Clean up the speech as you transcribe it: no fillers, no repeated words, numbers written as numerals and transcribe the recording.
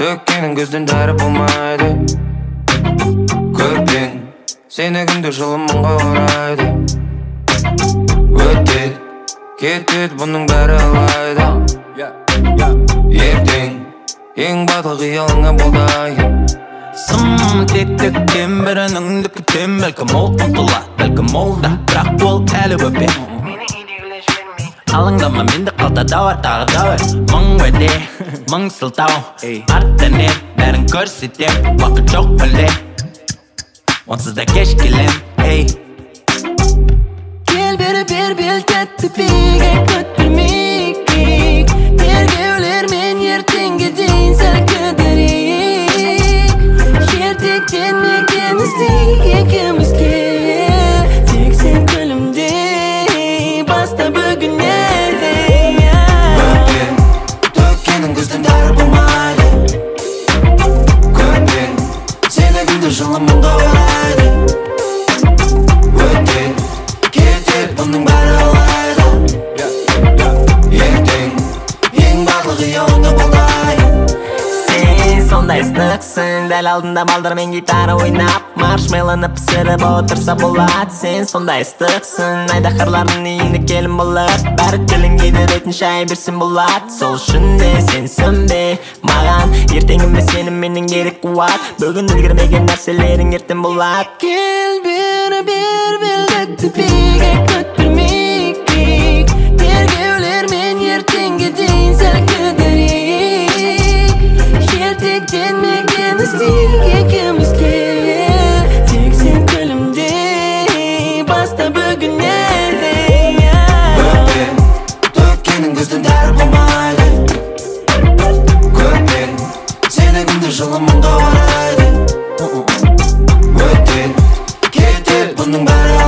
төккенің көзден дәрі болмайды. Көрпең сені күнде жылы мұңға орайды. Өтеді кетеді бұның бәрі алайда. Ертең ең батыл қиялыңа болдайын. Сым тектіктен бірінің дүкітен бәлкім ол ұмтылады, бәлкім ол да, бірақ ол әлі өпе. Алыңдама менде қалта дауар тағы дауар. Мың өте, мың сылтау, арттан не бәрін көрсетем. Уақыт жоқ біле, онсыз да кеш келем. Gel beraber belki biga ko'tarmaylik. Tergovlar men ertanga deyin seni qidiraylik. Ertakdan mekanizda ikimizga tek sen qo'limda basta bugun Öpün tökkenin gözden dara bulmaydı. Körpün seni gündür жылымыңда орайды. Өтеді кетеді бұның бәрі алайда. Ертең ең батыл қиялыңа болдайын. Sen сондай ыстықсың, дәл алдында балдармен гитара ойнап, маршмеллоны пісіріп отырса болады. Sen сондай ыстықсың, айдаһарлардың үйіне келін болады. Бәрі тіліңге деретін шай берсін болады. Сол үшін де сен сөнбе маған, ертеңіме сенің менің керек қуат. Бүгін үлгермеген нәрселерің ертең болады. Gel beraber belki biga ko'tarmaylik. Tergovlar men ertanga deyin seni qidiraylik. Ertakdan mekanizda ikimizga tek sen qo'limda basta bugun Öpün tökkenin gözden dara bulmaydı. Körpün seni gündür жылымыңда орайды. Өтеді кетеді бұның бәрі